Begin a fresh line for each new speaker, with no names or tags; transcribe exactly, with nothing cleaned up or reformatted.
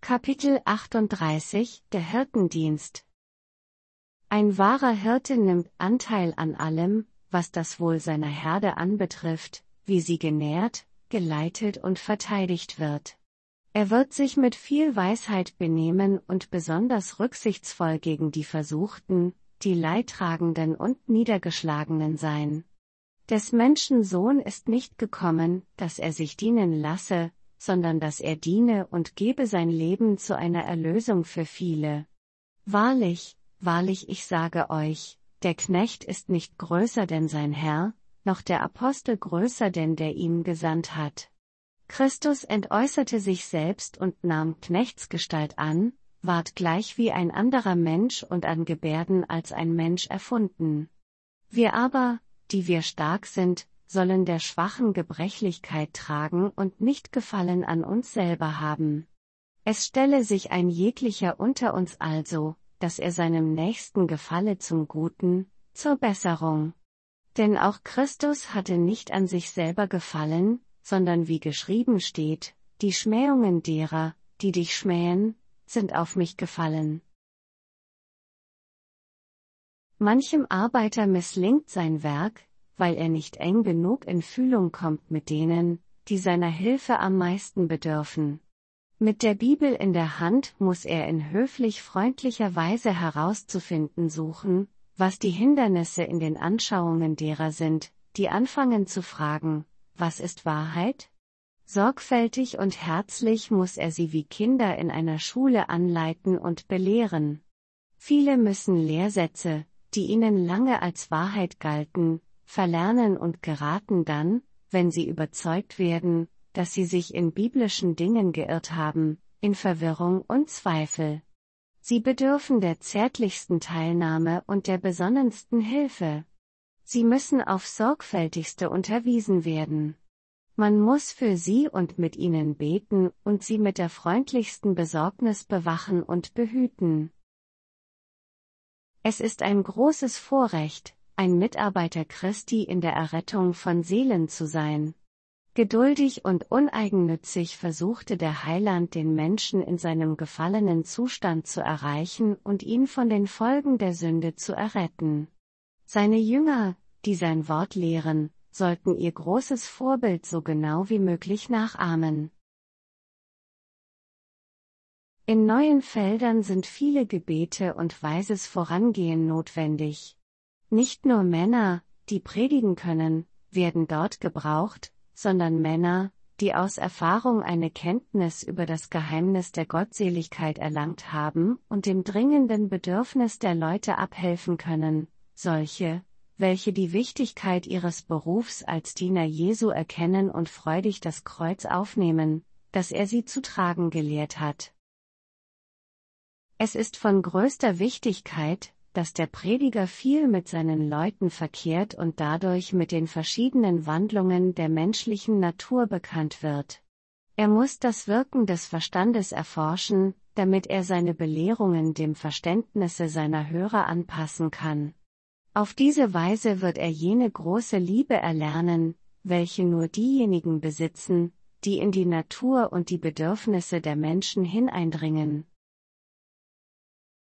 Kapitel achtunddreißig Der Hirtendienst. Ein wahrer Hirte nimmt Anteil an allem, was das Wohl seiner Herde anbetrifft, wie sie genährt, geleitet und verteidigt wird. Er wird sich mit viel Weisheit benehmen und besonders rücksichtsvoll gegen die Versuchten, die Leidtragenden und Niedergeschlagenen sein. Des Menschen Sohn ist nicht gekommen, dass er sich dienen lasse, sondern dass er diene und gebe sein Leben zu einer Erlösung für viele. Wahrlich, wahrlich ich sage euch, der Knecht ist nicht größer denn sein Herr, noch der Apostel größer denn der ihn gesandt hat. Christus entäußerte sich selbst und nahm Knechtsgestalt an, ward gleich wie ein anderer Mensch und an Gebärden als ein Mensch erfunden. Wir aber, die wir stark sind, sollen der schwachen Gebrechlichkeit tragen und nicht Gefallen an uns selber haben. Es stelle sich ein jeglicher unter uns also, dass er seinem Nächsten gefalle zum Guten, zur Besserung. Denn auch Christus hatte nicht an sich selber gefallen, sondern wie geschrieben steht, die Schmähungen derer, die dich schmähen, sind auf mich gefallen. Manchem Arbeiter misslingt sein Werk, weil er nicht eng genug in Fühlung kommt mit denen, die seiner Hilfe am meisten bedürfen. Mit der Bibel in der Hand muss er in höflich freundlicher Weise herauszufinden suchen, was die Hindernisse in den Anschauungen derer sind, die anfangen zu fragen, was ist Wahrheit? Sorgfältig und herzlich muss er sie wie Kinder in einer Schule anleiten und belehren. Viele müssen Lehrsätze, die ihnen lange als Wahrheit galten, verlernen und geraten dann, wenn sie überzeugt werden, dass sie sich in biblischen Dingen geirrt haben, in Verwirrung und Zweifel. Sie bedürfen der zärtlichsten Teilnahme und der besonnensten Hilfe. Sie müssen aufs Sorgfältigste unterwiesen werden. Man muss für sie und mit ihnen beten und sie mit der freundlichsten Besorgnis bewachen und behüten. Es ist ein großes Vorrecht, ein Mitarbeiter Christi in der Errettung von Seelen zu sein. Geduldig und uneigennützig versuchte der Heiland den Menschen in seinem gefallenen Zustand zu erreichen und ihn von den Folgen der Sünde zu erretten. Seine Jünger, die sein Wort lehren, sollten ihr großes Vorbild so genau wie möglich nachahmen. In neuen Feldern sind viele Gebete und weises Vorangehen notwendig. Nicht nur Männer, die predigen können, werden dort gebraucht, sondern Männer, die aus Erfahrung eine Kenntnis über das Geheimnis der Gottseligkeit erlangt haben und dem dringenden Bedürfnis der Leute abhelfen können, solche, welche die Wichtigkeit ihres Berufs als Diener Jesu erkennen und freudig das Kreuz aufnehmen, das er sie zu tragen gelehrt hat. Es ist von größter Wichtigkeit, dass der Prediger viel mit seinen Leuten verkehrt und dadurch mit den verschiedenen Wandlungen der menschlichen Natur bekannt wird. Er muss das Wirken des Verstandes erforschen, damit er seine Belehrungen dem Verständnisse seiner Hörer anpassen kann. Auf diese Weise wird er jene große Liebe erlernen, welche nur diejenigen besitzen, die in die Natur und die Bedürfnisse der Menschen hineindringen.